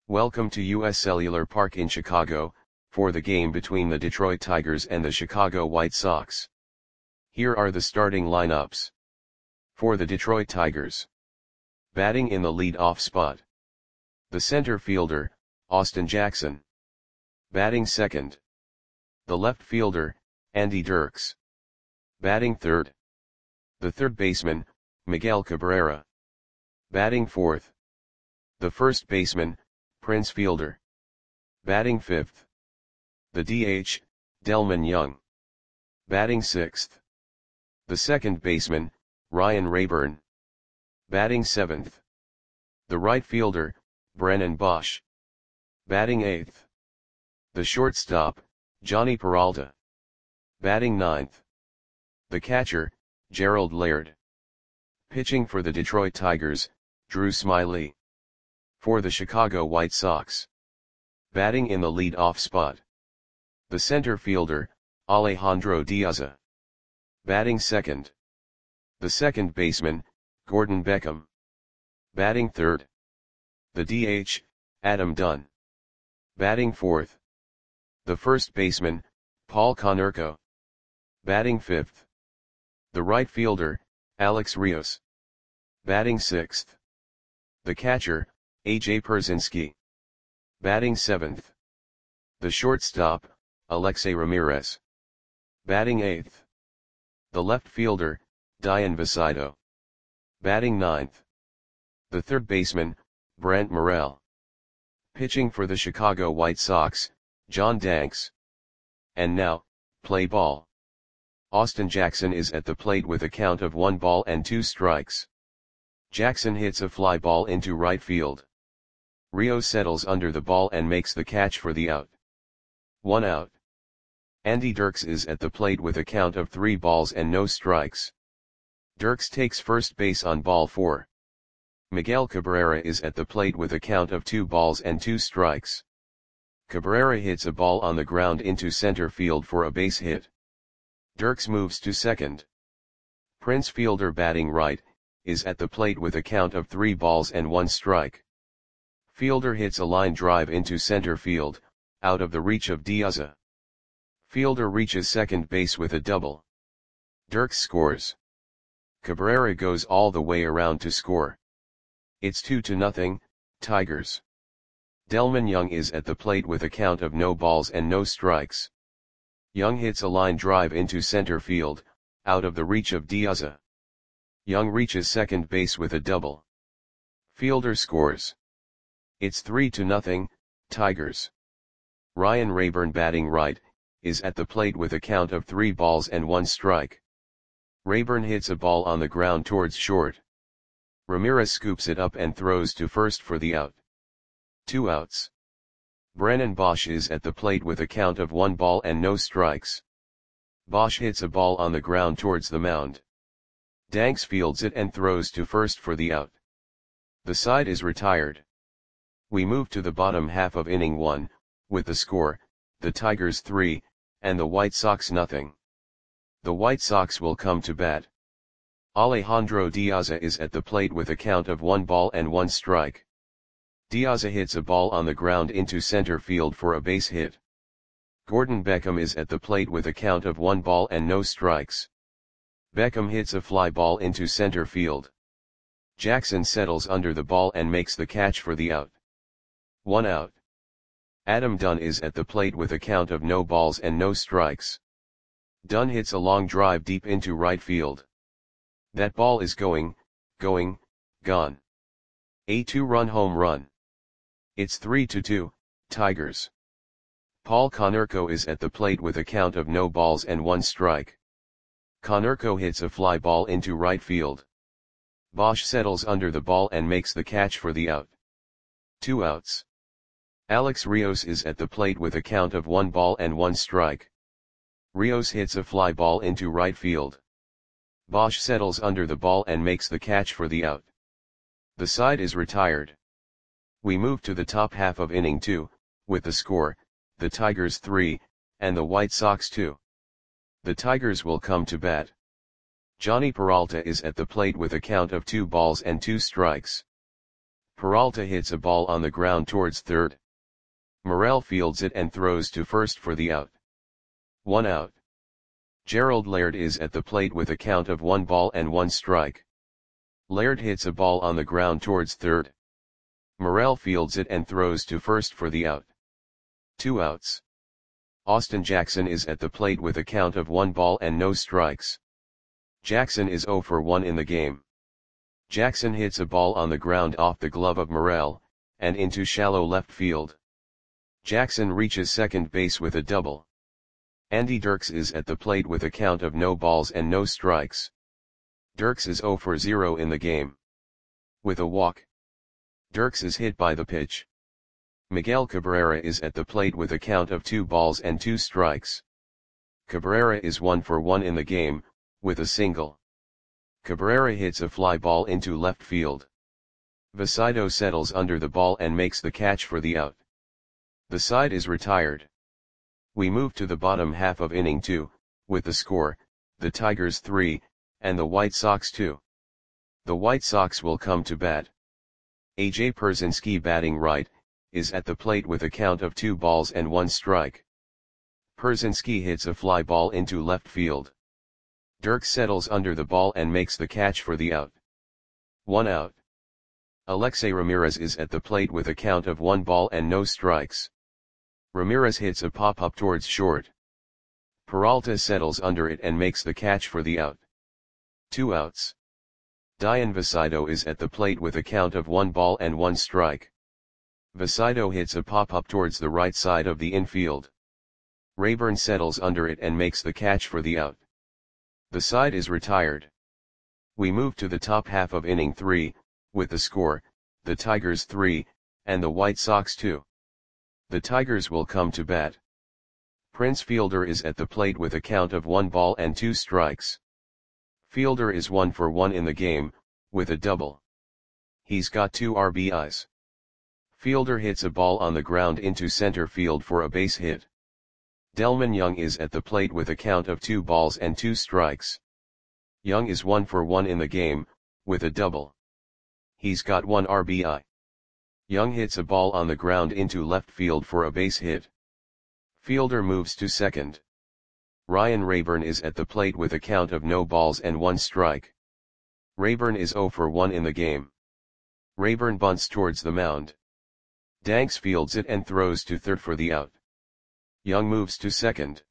Welcome to US Cellular Park in Chicago, for the game between the Detroit Tigers and the Chicago White Sox. Here are the starting lineups. For the Detroit Tigers. Batting in the lead-off spot. The center fielder, Austin Jackson. Batting second. The left fielder, Andy Dirks. Batting third. The third baseman, Miguel Cabrera. Batting fourth. The first baseman, Prince Fielder. Batting fifth. The DH, Delmon Young. Batting sixth. The second baseman, Ryan Raburn. Batting seventh. The right fielder, Brennan Boesch. Batting eighth. The shortstop, Jhonny Peralta. Batting ninth. The catcher, Gerald Laird. Pitching for the Detroit Tigers, Drew Smyly. For the Chicago White Sox. Batting in the lead-off spot. The center fielder, Alejandro Diaza. Batting second. The second baseman, Gordon Beckham. Batting third. The DH, Adam Dunn. Batting fourth. The first baseman, Paul Konerko. Batting fifth. The right fielder, Alex Rios. Batting sixth. The catcher, A.J. Pierzynski. Batting seventh. The shortstop, Alexei Ramirez. Batting eighth. The left fielder, Dayan Vicito. Batting ninth. The third baseman, Brent Morel. Pitching for the Chicago White Sox, John Danks. And now, play ball. Austin Jackson is at the plate with a count of 1 ball and 2 strikes. Jackson hits a fly ball into right field. Rios settles under the ball and makes the catch for the out. 1 out. Andy Dirks is at the plate with a count of 3 balls and no strikes. Dirks takes first base on ball 4. Miguel Cabrera is at the plate with a count of 2 balls and 2 strikes. Cabrera hits a ball on the ground into center field for a base hit. Dirks moves to second. Prince Fielder, batting right, is at the plate with a count of 3 balls and 1 strike. Fielder hits a line drive into center field, out of the reach of Diaza. Fielder reaches second base with a double. Dirks scores. Cabrera goes all the way around to score. It's 2-0, Tigers. Delmon Young is at the plate with a count of no balls and no strikes. Young hits a line drive into center field, out of the reach of Diaza. Young reaches second base with a double. Fielder scores. It's 3-0, Tigers. Ryan Raburn, batting right, is at the plate with a count of 3 balls and 1 strike. Raburn hits a ball on the ground towards short. Ramirez scoops it up and throws to first for the out. 2 outs. Brennan Boesch is at the plate with a count of 1 ball and no strikes. Boesch hits a ball on the ground towards the mound. Danks fields it and throws to first for the out. The side is retired. We move to the bottom half of inning 1, with the score, the Tigers 3, and the White Sox nothing. The White Sox will come to bat. Alejandro Diaza is at the plate with a count of 1 ball and 1 strike. Diaza hits a ball on the ground into center field for a base hit. Gordon Beckham is at the plate with a count of 1 ball and no strikes. Beckham hits a fly ball into center field. Jackson settles under the ball and makes the catch for the out. 1 out. Adam Dunn is at the plate with a count of no balls and no strikes. Dunn hits a long drive deep into right field. That ball is gone. A 2-run home run. It's 3-2, Tigers. Paul Konerko is at the plate with a count of no balls and 1 strike. Konerko hits a fly ball into right field. Boesch settles under the ball and makes the catch for the out. 2 outs. Alex Rios is at the plate with a count of 1 ball and 1 strike. Rios hits a fly ball into right field. Boesch settles under the ball and makes the catch for the out. The side is retired. We move to the top half of inning 2, with the score, the Tigers 3, and the White Sox 2. The Tigers will come to bat. Jhonny Peralta is at the plate with a count of 2 balls and 2 strikes. Peralta hits a ball on the ground towards third. Morel fields it and throws to first for the out. 1 out. Gerald Laird is at the plate with a count of 1 ball and 1 strike. Laird hits a ball on the ground towards third. Morel fields it and throws to first for the out. 2 outs. Austin Jackson is at the plate with a count of 1 ball and no strikes. Jackson is 0 for 1 in the game. Jackson hits a ball on the ground off the glove of Morel, and into shallow left field. Jackson reaches second base with a double. Andy Dirks is at the plate with a count of no balls and no strikes. Dirks is 0 for 0 in the game. With a walk. Dirks is hit by the pitch. Miguel Cabrera is at the plate with a count of 2 balls and 2 strikes. Cabrera is 1 for 1 in the game, with a single. Cabrera hits a fly ball into left field. Vasido settles under the ball and makes the catch for the out. The side is retired. We move to the bottom half of inning 2, with the score, the Tigers 3, and the White Sox 2. The White Sox will come to bat. A.J. Pierzynski, batting right, is at the plate with a count of 2 balls and 1 strike. Pierzynski hits a fly ball into left field. Dirks settles under the ball and makes the catch for the out. 1 out. Alexei Ramirez is at the plate with a count of 1 ball and no strikes. Ramirez hits a pop-up towards short. Peralta settles under it and makes the catch for the out. 2 outs. Dayan Vasido is at the plate with a count of 1 ball and 1 strike. Vasido hits a pop-up towards the right side of the infield. Rayburn settles under it and makes the catch for the out. The side is retired. We move to the top half of inning 3, with the score, the Tigers 3, and the White Sox 2. The Tigers will come to bat. Prince Fielder is at the plate with a count of 1 ball and 2 strikes. Fielder is 1 for 1 in the game, with a double. He's got 2 RBIs. Fielder hits a ball on the ground into center field for a base hit. Delman Young is at the plate with a count of 2 balls and 2 strikes. Young is 1 for 1 in the game, with a double. He's got 1 RBI. Young hits a ball on the ground into left field for a base hit. Fielder moves to second. Ryan Rayburn is at the plate with a count of no balls and 1 strike. Rayburn is 0 for 1 in the game. Rayburn bunts towards the mound. Danks fields it and throws to third for the out. Young moves to second.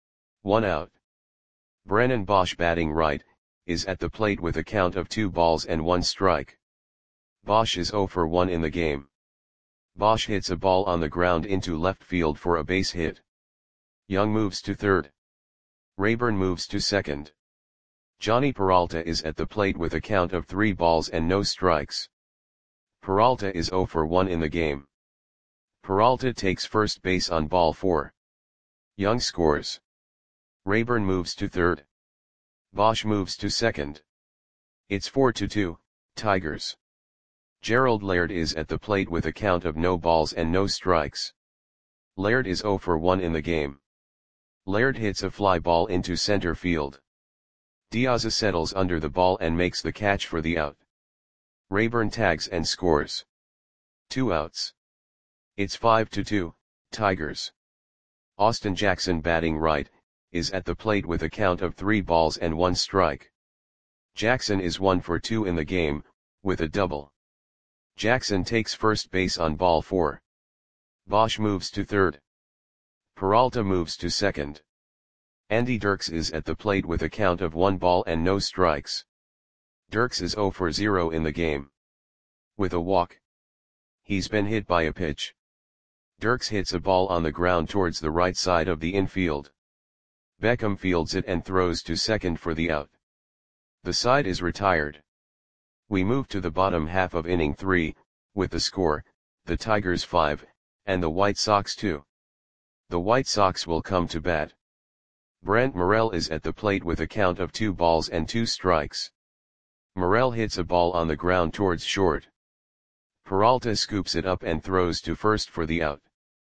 1 out. Brennan Bosch, batting right, is at the plate with a count of 2 balls and 1 strike. Bosch is 0 for 1 in the game. Bosch hits a ball on the ground into left field for a base hit. Young moves to third. Rayburn moves to second. Johnny Peralta is at the plate with a count of 3 balls and no strikes. Peralta is 0 for 1 in the game. Peralta takes first base on ball 4. Young scores. Rayburn moves to third. Bosch moves to second. It's 4-2, Tigers. Gerald Laird is at the plate with a count of no balls and no strikes. Laird is 0 for 1 in the game. Laird hits a fly ball into center field. Diaz settles under the ball and makes the catch for the out. Rayburn tags and scores. 2 outs. It's 5-2, Tigers. Austin Jackson, batting right, is at the plate with a count of 3 balls and 1 strike. Jackson is 1 for 2 in the game, with a double. Jackson takes first base on ball 4. Bosch moves to third. Peralta moves to second. Andy Dirks is at the plate with a count of 1 ball and no strikes. Dirks is 0 for 0 in the game. With a walk. He's been hit by a pitch. Dirks hits a ball on the ground towards the right side of the infield. Beckham fields it and throws to second for the out. The side is retired. We move to the bottom half of inning 3, with the score, the Tigers 5, and the White Sox 2. The White Sox will come to bat. Brent Morel is at the plate with a count of 2 balls and 2 strikes. Morel hits a ball on the ground towards short. Peralta scoops it up and throws to first for the out.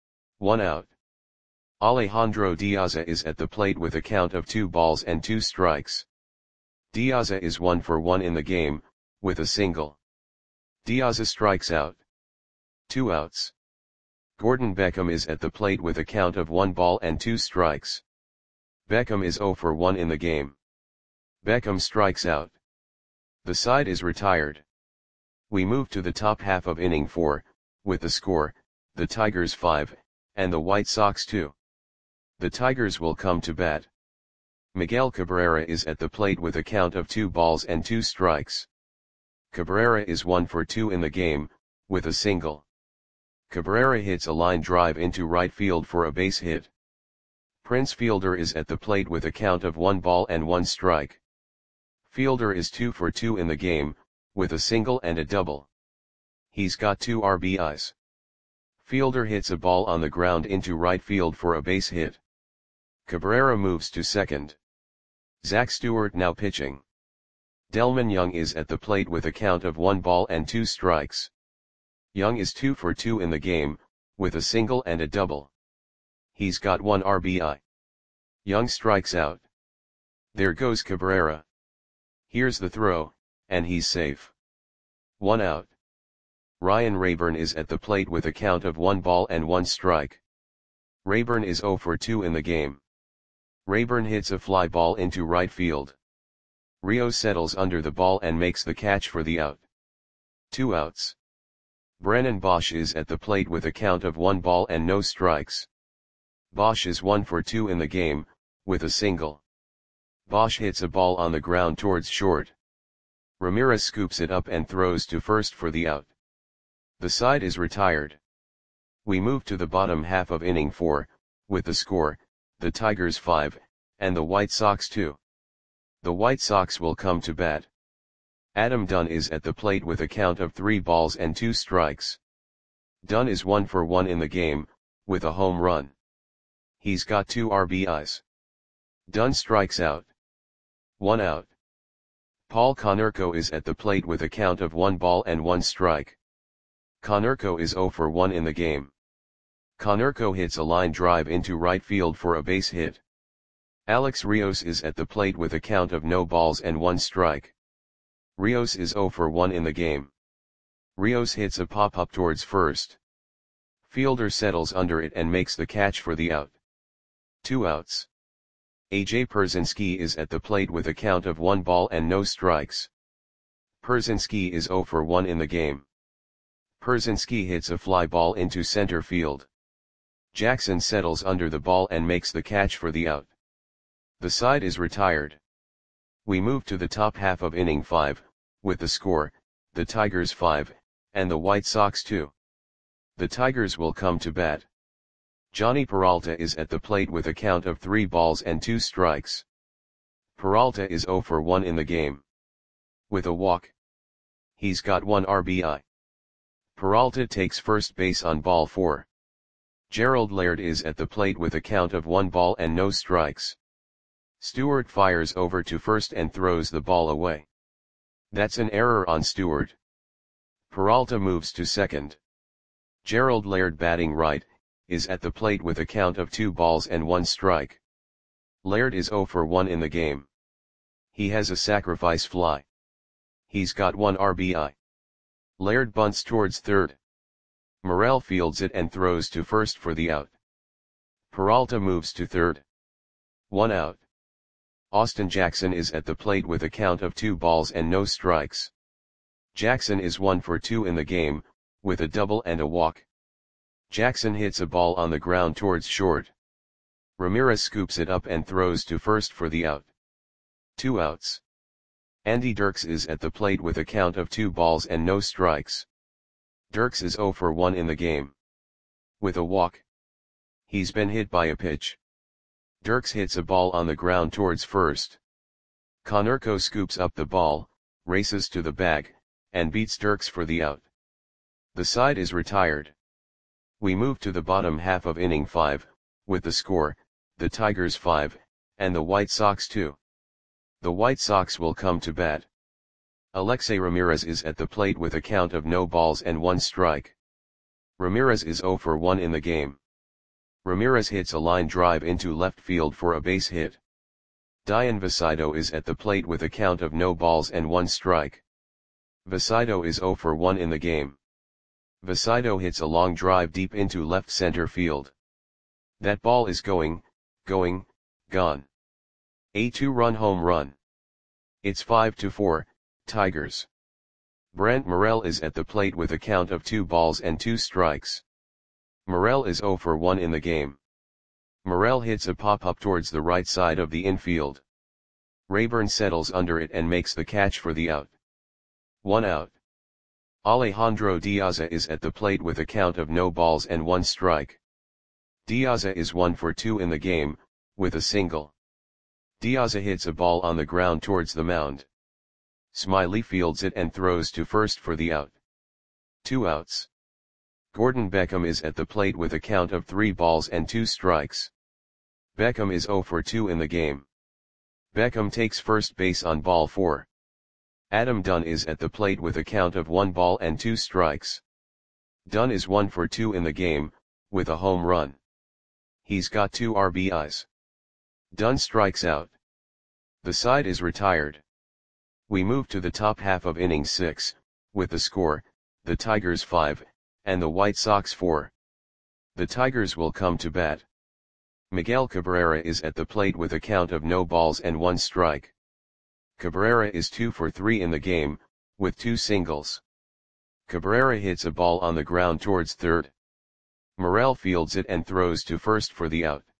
1 out. Alejandro Diaz is at the plate with a count of 2 balls and 2 strikes. Diaz is 1 for 1 in the game, with a single. Diaz strikes out. 2 outs. Gordon Beckham is at the plate with a count of 1 ball and 2 strikes. Beckham is 0 for 1 in the game. Beckham strikes out. The side is retired. We move to the top half of inning 4, with the score, the Tigers 5, and the White Sox 2. The Tigers will come to bat. Miguel Cabrera is at the plate with a count of 2 balls and 2 strikes. Cabrera is 1 for 2 in the game, with a single. Cabrera hits a line drive into right field for a base hit. Prince Fielder is at the plate with a count of 1 ball and 1 strike. Fielder is 2 for 2 in the game, with a single and a double. He's got 2 RBIs. Fielder hits a ball on the ground into right field for a base hit. Cabrera moves to second. Zach Stewart now pitching. Delmon Young is at the plate with a count of 1 ball and 2 strikes. Young is 2 for 2 in the game, with a single and a double. He's got 1 RBI. Young strikes out. There goes Cabrera. Here's the throw, and he's safe. 1 out. Ryan Raburn is at the plate with a count of 1 ball and 1 strike. Raburn is 0 for 2 in the game. Raburn hits a fly ball into right field. Rios settles under the ball and makes the catch for the out. 2 outs. Brennan Bosch is at the plate with a count of 1 ball and no strikes. Bosch is 1 for 2 in the game, with a single. Bosch hits a ball on the ground towards short. Ramirez scoops it up and throws to first for the out. The side is retired. We move to the bottom half of inning 4, with the score, the Tigers 5, and the White Sox 2. The White Sox will come to bat. Adam Dunn is at the plate with a count of 3 balls and 2 strikes. Dunn is 1 for 1 in the game, with a home run. He's got 2 RBIs. Dunn strikes out. 1 out. Paul Konerko is at the plate with a count of 1 ball and 1 strike. Konerko is 0 for 1 in the game. Konerko hits a line drive into right field for a base hit. Alex Rios is at the plate with a count of no balls and 1 strike. Rios is 0 for 1 in the game. Rios hits a pop-up towards first. Fielder settles under it and makes the catch for the out. 2 outs. AJ Pierzynski is at the plate with a count of 1 ball and no strikes. Pierzynski is 0 for 1 in the game. Pierzynski hits a fly ball into center field. Jackson settles under the ball and makes the catch for the out. The side is retired. We move to the top half of inning 5, with the score, the Tigers 5, and the White Sox 2. The Tigers will come to bat. Johnny Peralta is at the plate with a count of 3 balls and 2 strikes. Peralta is 0 for 1 in the game. With a walk. He's got 1 RBI. Peralta takes first base on ball 4. Gerald Laird is at the plate with a count of 1 ball and no strikes. Stewart fires over to first and throws the ball away. That's an error on Stewart. Peralta moves to second. Gerald Laird, batting right, is at the plate with a count of 2 balls and 1 strike. Laird is 0 for 1 in the game. He has a sacrifice fly. He's got 1 RBI. Laird bunts towards third. Morel fields it and throws to first for the out. Peralta moves to third. 1 out. Austin Jackson is at the plate with a count of 2 balls and no strikes. Jackson is 1 for 2 in the game, with a double and a walk. Jackson hits a ball on the ground towards short. Ramirez scoops it up and throws to first for the out. 2 outs. Andy Dirks is at the plate with a count of 2 balls and no strikes. Dirks is 0 for 1 in the game. With a walk. He's been hit by a pitch. Dirks hits a ball on the ground towards first. Konerko scoops up the ball, races to the bag, and beats Dirks for the out. The side is retired. We move to the bottom half of inning 5, with the score, the Tigers 5, and the White Sox 2. The White Sox will come to bat. Alexei Ramirez is at the plate with a count of no balls and 1 strike. Ramirez is 0 for 1 in the game. Ramirez hits a line drive into left field for a base hit. Dian Vasido is at the plate with a count of no balls and 1 strike. Vasido is 0 for 1 in the game. Vasido hits a long drive deep into left center field. That ball is gone. A 2-run home run. It's 5-4, Tigers. Brent Morel is at the plate with a count of 2 balls and 2 strikes. Morel is 0 for 1 in the game. Morel hits a pop-up towards the right side of the infield. Rayburn settles under it and makes the catch for the out. 1 out. Alejandro Diaza is at the plate with a count of no balls and 1 strike. Diaza is 1 for 2 in the game, with a single. Diaza hits a ball on the ground towards the mound. Smiley fields it and throws to first for the out. 2 outs. Gordon Beckham is at the plate with a count of 3 balls and 2 strikes. Beckham is 0 for 2 in the game. Beckham takes first base on ball 4. Adam Dunn is at the plate with a count of 1 ball and 2 strikes. Dunn is 1 for 2 in the game, with a home run. He's got 2 RBIs. Dunn strikes out. The side is retired. We move to the top half of inning 6, with the score, the Tigers 5, and the White Sox 4. The Tigers will come to bat. Miguel Cabrera is at the plate with a count of no balls and 1 strike. Cabrera is 2 for 3 in the game, with 2 singles. Cabrera hits a ball on the ground towards third. Morel fields it and throws to first for the out.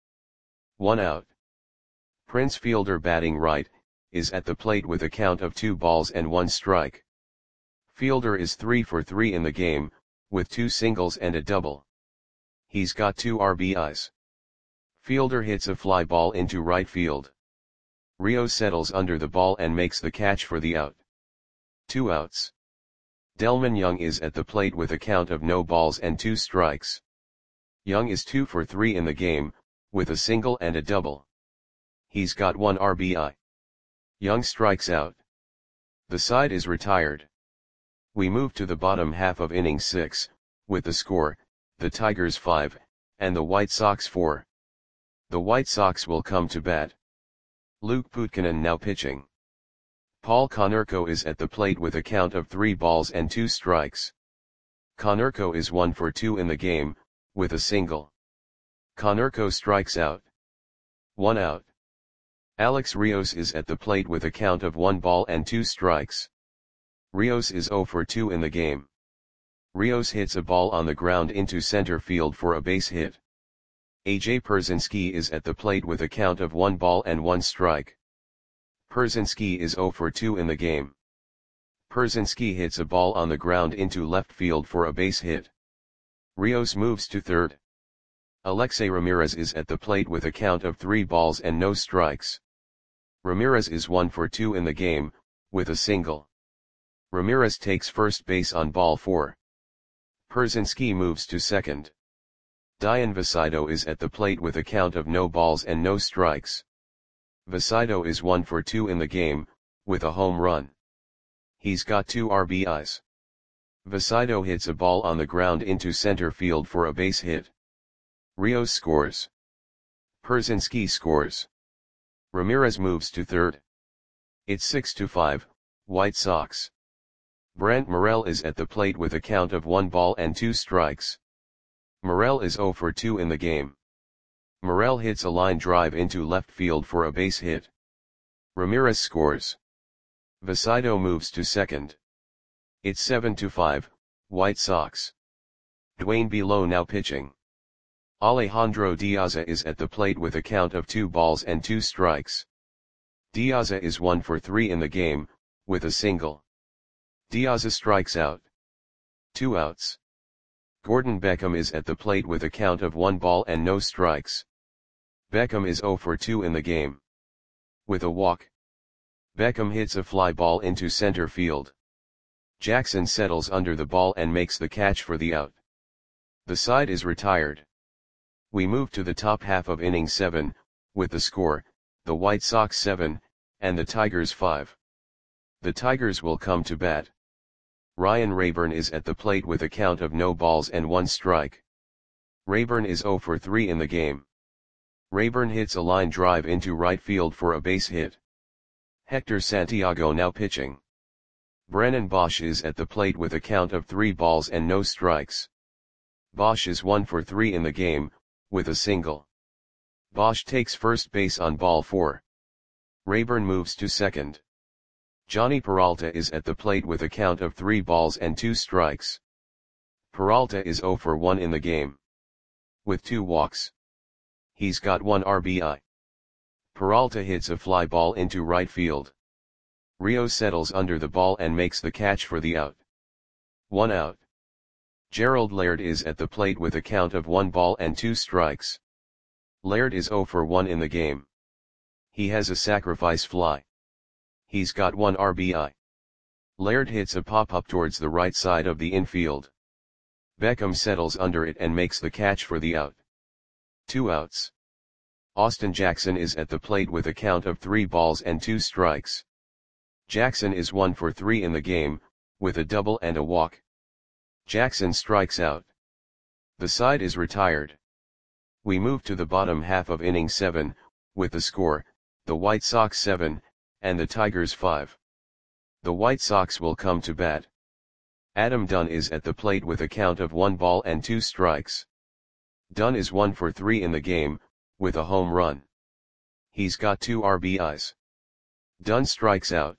1 out. Prince Fielder, batting right, is at the plate with a count of 2 balls and 1 strike. Fielder is 3 for 3 in the game, with 2 singles and a double. He's got 2 RBIs. Fielder hits a fly ball into right field. Rios settles under the ball and makes the catch for the out. 2 outs. Delmon Young is at the plate with a count of no balls and 2 strikes. Young is 2 for 3 in the game, with a single and a double. He's got 1 RBI. Young strikes out. The side is retired. We move to the bottom half of inning 6, with the score, the Tigers 5, and the White Sox 4. The White Sox will come to bat. Luke Putkinen now pitching. Paul Konerko is at the plate with a count of 3 balls and 2 strikes. Konerko is 1 for 2 in the game, with a single. Konerko strikes out. 1 out. Alex Rios is at the plate with a count of 1 ball and 2 strikes. Rios is 0 for 2 in the game. Rios hits a ball on the ground into center field for a base hit. AJ Pierzynski is at the plate with a count of 1 ball and 1 strike. Pierzynski is 0 for 2 in the game. Pierzynski hits a ball on the ground into left field for a base hit. Rios moves to third. Alexei Ramirez is at the plate with a count of 3 balls and no strikes. Ramirez is 1 for 2 in the game, with a single. Ramirez takes first base on ball 4. Pierzynski moves to second. Dian Vasido is at the plate with a count of no balls and no strikes. Vasido is 1 for 2 in the game, with a home run. He's got 2 RBIs. Vasido hits a ball on the ground into center field for a base hit. Rios scores. Pierzynski scores. Ramirez moves to third. It's 6-5, White Sox. Brent Morel is at the plate with a count of 1 ball and 2 strikes. Morel is 0 for 2 in the game. Morel hits a line drive into left field for a base hit. Ramirez scores. Vasido moves to second. It's 7-5, White Sox. Dwayne Below now pitching. Alejandro Diaza is at the plate with a count of 2 balls and 2 strikes. Diaza is 1 for 3 in the game, with a single. Diaza strikes out. 2 outs. Gordon Beckham is at the plate with a count of 1 ball and no strikes. Beckham is 0 for 2 in the game. With a walk. Beckham hits a fly ball into center field. Jackson settles under the ball and makes the catch for the out. The side is retired. We move to the top half of inning 7, with the score, the White Sox 7, and the Tigers 5. The Tigers will come to bat. Ryan Rayburn is at the plate with a count of no balls and 1 strike. Rayburn is 0 for 3 in the game. Rayburn hits a line drive into right field for a base hit. Hector Santiago now pitching. Brennan Bosch is at the plate with a count of 3 balls and no strikes. Bosch is 1 for 3 in the game, with a single. Bosch takes first base on ball 4. Rayburn moves to second. Johnny Peralta is at the plate with a count of 3 balls and 2 strikes. Peralta is 0 for 1 in the game, with 2 walks. He's got 1 RBI. Peralta hits a fly ball into right field. Rios settles under the ball and makes the catch for the out. 1 out. Gerald Laird is at the plate with a count of 1 ball and 2 strikes. Laird is 0 for 1 in the game. He has a sacrifice fly. He's got 1 RBI. Laird hits a pop-up towards the right side of the infield. Beckham settles under it and makes the catch for the out. 2 outs. Austin Jackson is at the plate with a count of 3 balls and 2 strikes. Jackson is 1 for 3 in the game, with a double and a walk. Jackson strikes out. The side is retired. We move to the bottom half of inning 7, with the score, the White Sox 7, and the Tigers 5. The White Sox will come to bat. Adam Dunn is at the plate with a count of 1 ball and 2 strikes. Dunn is 1 for 3 in the game, with a home run. He's got 2 RBIs. Dunn strikes out.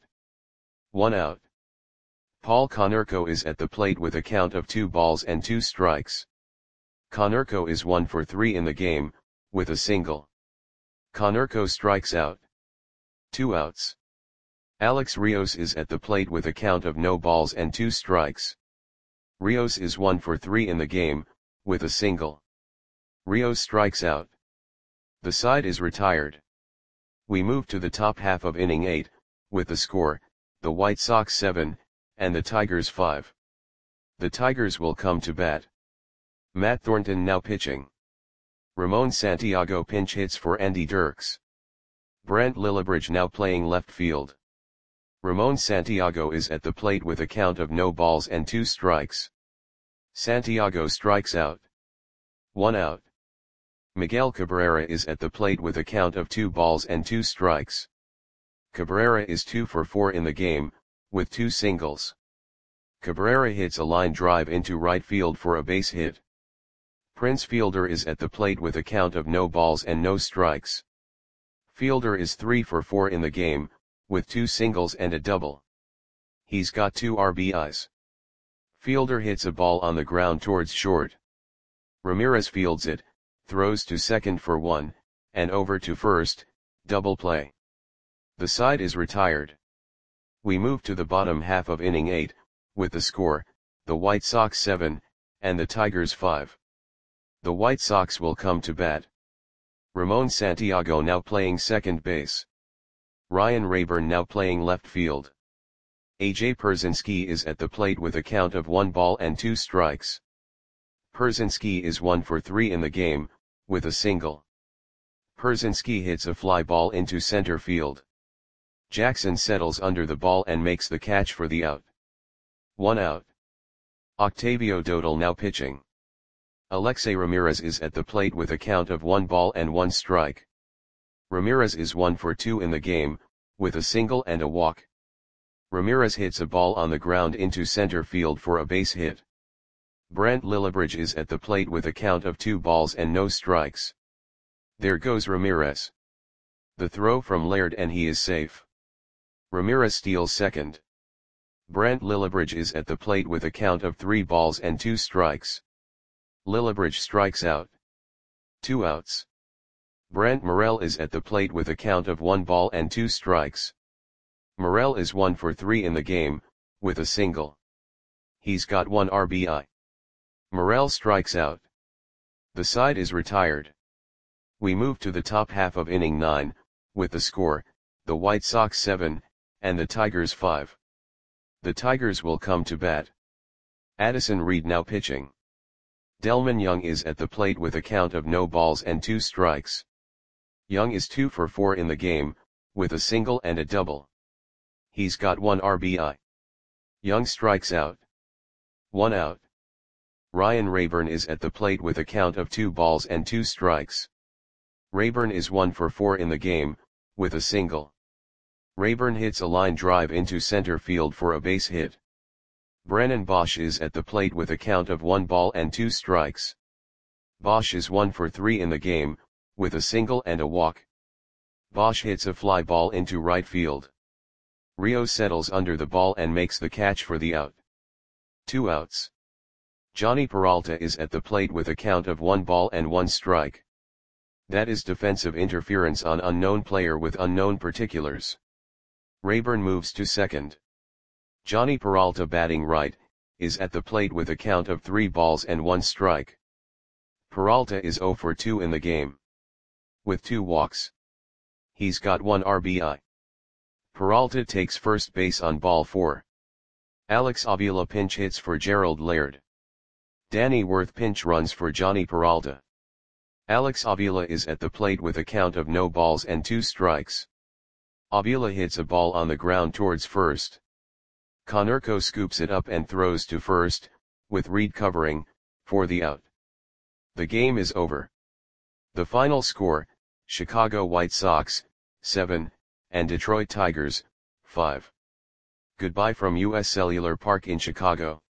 1 out. Paul Konerko is at the plate with a count of 2 balls and 2 strikes. Konerko is 1 for 3 in the game, with a single. Konerko strikes out. 2 outs. Alex Rios is at the plate with a count of no balls and 2 strikes. Rios is 1 for 3 in the game, with a single. Rios strikes out. The side is retired. We move to the top half of inning 8, with the score, the White Sox 7, and the Tigers 5. The Tigers will come to bat. Matt Thornton now pitching. Ramon Santiago pinch hits for Andy Dirks. Brent Lillibridge now playing left field. Ramon Santiago is at the plate with a count of no balls and 2 strikes. Santiago strikes out. 1 out. Miguel Cabrera is at the plate with a count of 2 balls and 2 strikes. Cabrera is 2 for 4 in the game, with 2 singles. Cabrera hits a line drive into right field for a base hit. Prince Fielder is at the plate with a count of no balls and no strikes. Fielder is 3 for 4 in the game, with 2 singles and a double. He's got 2 RBIs. Fielder hits a ball on the ground towards short. Ramirez fields it, throws to second for 1, and over to first, double play. The side is retired. We move to the bottom half of inning 8, with the score, the White Sox 7, and the Tigers 5. The White Sox will come to bat. Ramon Santiago now playing second base. Ryan Rayburn now playing left field. AJ Pierzynski is at the plate with a count of 1 ball and 2 strikes. Pierzynski is 1 for 3 in the game, with a single. Pierzynski hits a fly ball into center field. Jackson settles under the ball and makes the catch for the out. 1 out. Octavio Dodal now pitching. Alexei Ramirez is at the plate with a count of 1 ball and 1 strike. Ramirez is 1 for 2 in the game, with a single and a walk. Ramirez hits a ball on the ground into center field for a base hit. Brent Lillibridge is at the plate with a count of 2 balls and no strikes. There goes Ramirez. The throw from Laird and he is safe. Ramirez steals second. Brent Lillibridge is at the plate with a count of 3 balls and 2 strikes. Lillibridge strikes out. 2 outs. Brent Morel is at the plate with a count of 1 ball and 2 strikes. Morel is 1 for 3 in the game, with a single. He's got 1 RBI. Morel strikes out. The side is retired. We move to the top half of inning 9, with the score, the White Sox 7, and the Tigers 5. The Tigers will come to bat. Addison Reed now pitching. Delman Young is at the plate with a count of no balls and 2 strikes. Young is 2 for 4 in the game, with a single and a double. He's got 1 RBI. Young strikes out. 1 out. Ryan Rayburn is at the plate with a count of 2 balls and 2 strikes. Rayburn is 1 for 4 in the game, with a single. Rayburn hits a line drive into center field for a base hit. Brennan Bosch is at the plate with a count of 1 ball and 2 strikes. Bosch is 1 for 3 in the game, with a single and a walk. Bosch hits a fly ball into right field. Rio settles under the ball and makes the catch for the out. 2 outs. Johnny Peralta is at the plate with a count of 1 ball and 1 strike. That is defensive interference on unknown player with unknown particulars. Rayburn moves to second. Johnny Peralta, batting right, is at the plate with a count of 3 balls and 1 strike. Peralta is 0 for 2 in the game, with 2 walks. He's got 1 RBI. Peralta takes first base on ball 4. Alex Avila pinch hits for Gerald Laird. Danny Worth pinch runs for Johnny Peralta. Alex Avila is at the plate with a count of no balls and 2 strikes. Avila hits a ball on the ground towards first. Konerko scoops it up and throws to first, with Reed covering, for the out. The game is over. The final score, Chicago White Sox, 7, and Detroit Tigers, 5. Goodbye from US Cellular Park in Chicago.